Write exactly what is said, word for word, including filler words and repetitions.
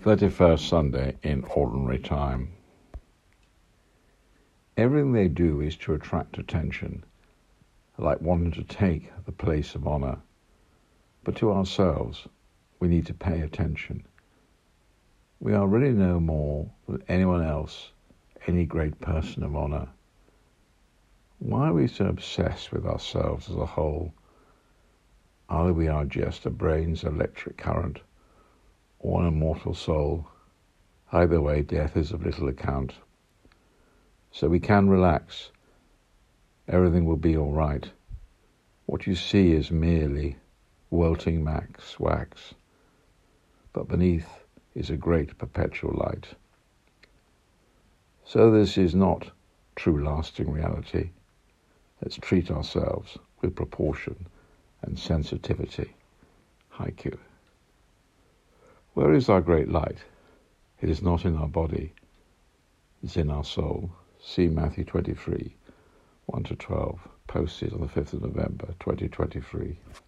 thirty-first Sunday in Ordinary Time. Everything they do is to attract attention, like wanting to take the place of honour. But to ourselves, we need to pay attention. We are really no more than anyone else, any great person of honour. Why are we so obsessed with ourselves as a whole? Either we are just a brain's electric current, or an immortal soul. Either way, death is of little account. So we can relax. Everything will be all right. What you see is merely wilting max wax, but beneath is a great perpetual light. So this is not true lasting reality. Let's treat ourselves with proportion and sensitivity. Haiku. Where is our great light? It is not in our body, it's in our soul. See Matthew twenty-three, one to twelve, posted on the fifth of November, twenty twenty-three.